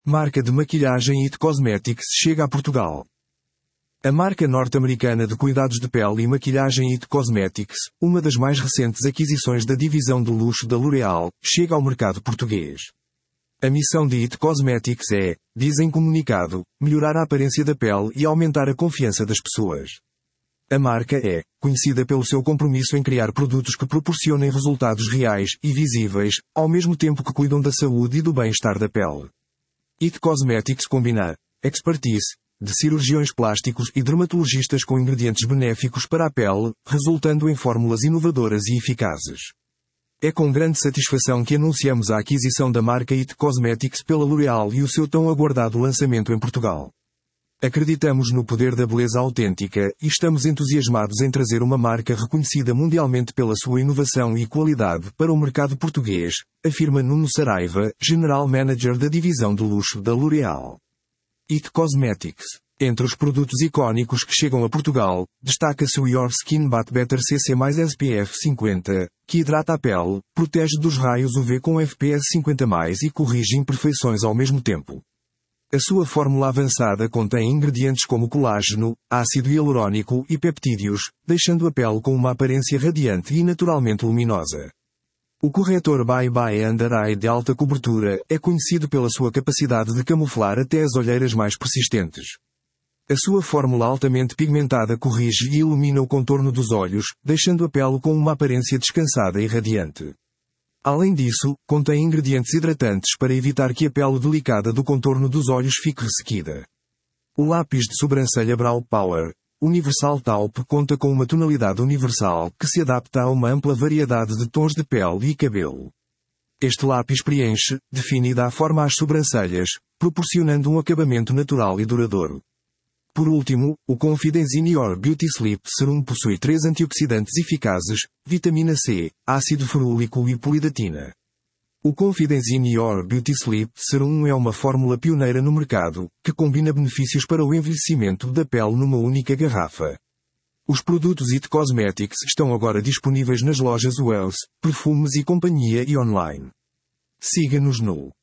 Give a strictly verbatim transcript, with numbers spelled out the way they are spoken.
Marca de maquilhagem It Cosmetics chega a Portugal. A marca norte-americana de cuidados de pele e maquilhagem It Cosmetics, uma das mais recentes aquisições da divisão de luxo da L'Oréal, chega ao mercado português. A missão de It Cosmetics é, diz em comunicado, melhorar a aparência da pele e aumentar a confiança das pessoas. A marca é conhecida pelo seu compromisso em criar produtos que proporcionem resultados reais e visíveis, ao mesmo tempo que cuidam da saúde e do bem-estar da pele. It Cosmetics combina expertise de cirurgiões plásticos e dermatologistas com ingredientes benéficos para a pele, resultando em fórmulas inovadoras e eficazes. É com grande satisfação que anunciamos a aquisição da marca It Cosmetics pela L'Oréal e o seu tão aguardado lançamento em Portugal. Acreditamos no poder da beleza autêntica e estamos entusiasmados em trazer uma marca reconhecida mundialmente pela sua inovação e qualidade para o mercado português, afirma Nuno Saraiva, General Manager da divisão de luxo da L'Oréal. It Cosmetics. Entre os produtos icónicos que chegam a Portugal, destaca-se o Your Skin But Better C C mais S P F cinquenta, que hidrata a pele, protege dos raios U V com F P S cinquenta mais e corrige imperfeições ao mesmo tempo. A sua fórmula avançada contém ingredientes como colágeno, ácido hialurônico e peptídeos, deixando a pele com uma aparência radiante e naturalmente luminosa. O corretor Bye Bye Under Eye de alta cobertura é conhecido pela sua capacidade de camuflar até as olheiras mais persistentes. A sua fórmula altamente pigmentada corrige e ilumina o contorno dos olhos, deixando a pele com uma aparência descansada e radiante. Além disso, contém ingredientes hidratantes para evitar que a pele delicada do contorno dos olhos fique ressequida. O lápis de sobrancelha Brow Power Universal Taupe conta com uma tonalidade universal que se adapta a uma ampla variedade de tons de pele e cabelo. Este lápis preenche, define e dá forma às sobrancelhas, proporcionando um acabamento natural e duradouro. Por último, o Confidence in Your Beauty Sleep Serum possui três antioxidantes eficazes, vitamina C, ácido ferúlico e polidatina. O Confidence in Your Beauty Sleep Serum é uma fórmula pioneira no mercado, que combina benefícios para o envelhecimento da pele numa única garrafa. Os produtos It Cosmetics estão agora disponíveis nas lojas Wells, Perfumes e Companhia e online. Siga-nos no